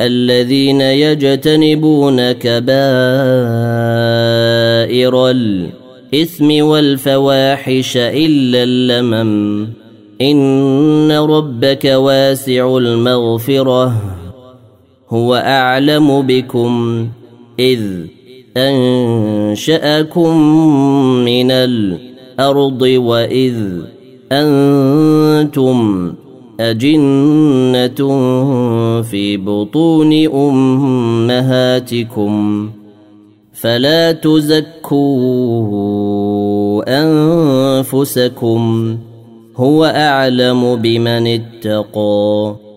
الذين يجتنبون كبائر الإثم والفواحش إلا اللمم إن ربك واسع المغفرة هو أعلم بكم إذ أنشأكم من الأرض وإذ أنتم أجنة في بطون أمهاتكم فلا تزكوا أنفسكم هو أعلم بمن اتقى